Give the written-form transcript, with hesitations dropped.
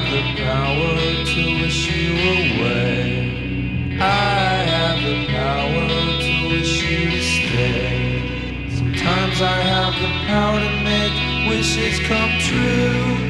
the power to wish you away. I have the power to wish you to stay. Sometimes I have the power to make wishes come true.